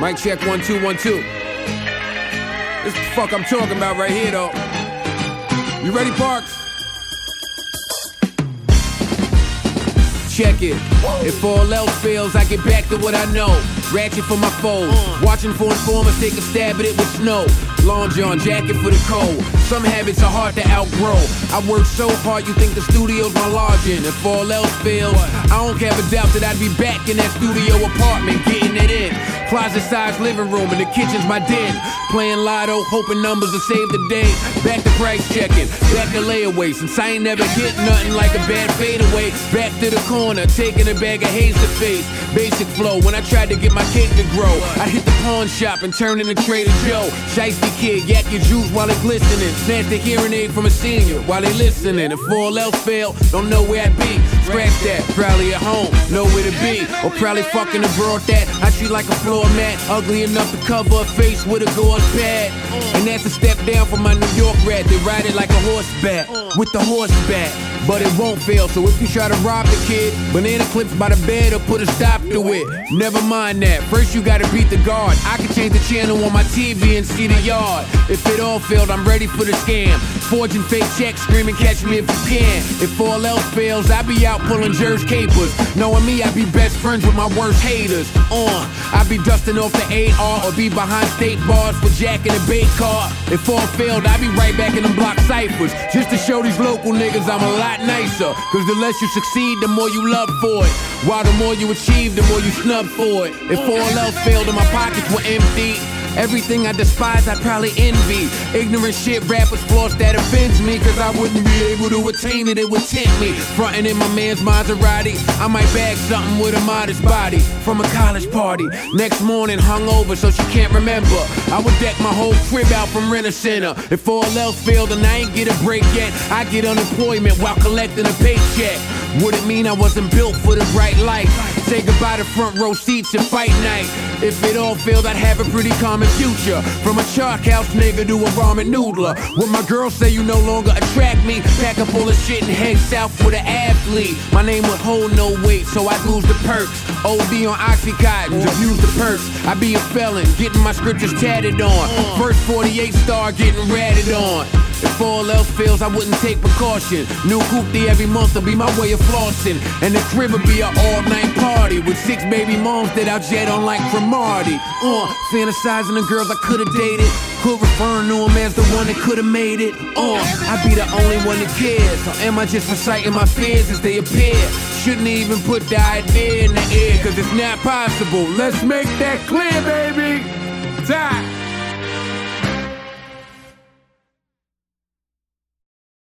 Mic check 1 2 1 2. This the fuck I'm talking about right here though. You ready, Parks? Check it. If all else fails, I get back to what I know. Ratchet for my foes. Watching for informers, take a stab at it with snow. Long John jacket for the cold. Some habits are hard to outgrow. I work so hard, you think the studio's my lodging. If all else fails, I don't have a doubt that I'd be back in that studio apartment, getting it in. Closet-sized living room and the kitchen's my den. Playing lotto, hoping numbers will save the day. Back to price checking, back to layaway. Since I ain't never hit nothing like a bad fadeaway. Back to the corner, taking a bag of haze to face. Basic flow, when I tried to get my cake to grow. I hit the pawn shop and turned into Trader Joe. Shiesty kid, yak your juice while it's glistening. Snatch the hearing aid from a senior while they listening. If all else fail, don't know where I'd be. Scratch that, probably at home, nowhere to be. Or probably fucking a broad that I treat like a floor mat. Ugly enough to cover a face with a gauze pad. And that's a step down from my New York rat. They ride it like a horseback, with the horseback. But it won't fail, so if you try to rob the kid, banana clips by the bed or put a stop to it. Never mind that, first you gotta beat the guard. I can change the channel on my TV and see the yard. If it all failed, I'm ready for the scam. Forging fake checks, screaming catch me if you can. If all else fails, I be out pulling Jer's capers. Knowing me, I be best friends with my worst haters. I be dusting off the AR or be behind state bars for Jack in a bait car. If all failed, I be right back in them block ciphers. Just to show these local niggas I'm a lot nicer. Cause the less you succeed, the more you love for it. While the more you achieve, the more you snub for it. If all else failed and my pockets were empty, everything I despise, I'd probably envy. Ignorant shit rappers floss that offends me. Cause I wouldn't be able to attain it, it would tempt me. Frontin' in my man's Maserati, I might bag something with a modest body from a college party. Next morning hungover so she can't remember. I would deck my whole crib out from Rent-A-Center. If all else failed and I ain't get a break yet, I get unemployment while collecting a paycheck. Would it mean I wasn't built for the bright light? Say goodbye to front row seats at fight night. If it all failed, I'd have a pretty common future. From a chalk house nigga to a ramen noodler. When my girls say you no longer attract me, pack up all the shit and head south with an athlete. My name would hold no weight, so I'd lose the perks. OD on Oxycontins, abuse the perks. I be a felon, getting my scriptures tatted on. First 48 star getting ratted on. If all else fails, I wouldn't take precaution. New hoopty every month will be my way of flossing. And the crib will be an all-night party with 6 baby moms that I'll jet on like Cromartie. Fantasizing the girls I could've dated. Could referring to them as the one that could've made it. I'd be the only one that cares. Or am I just reciting my fears as they appear? Shouldn't even put the idea in the air, cause it's not possible. Let's make that clear, baby. Time.